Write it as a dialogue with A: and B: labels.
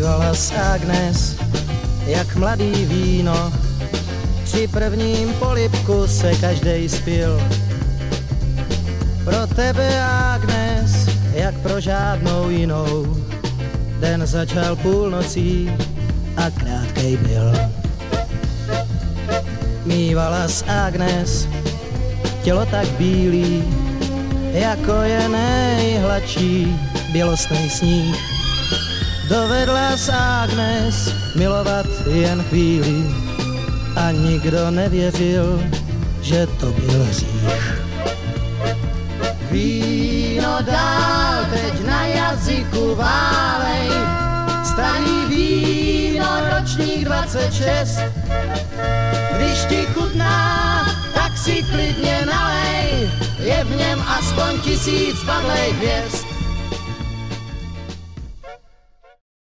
A: Mývala s Agnes jak mladý víno, při prvním polibku se každej spil. Pro tebe, Agnes, jak pro žádnou jinou, den začal půlnocí a krátkej byl. Mývala s Agnes tělo tak bílý, jako je nejhladší bělostnej sníh. Dovedla s Agnes milovat jen chvíli a nikdo nevěřil, že to byl hřích. Víno dál teď na jazyku válej, starý víno ročník 26. Když ti chutná, tak si klidně nalej, je v něm aspoň 1000 padlej hvězd.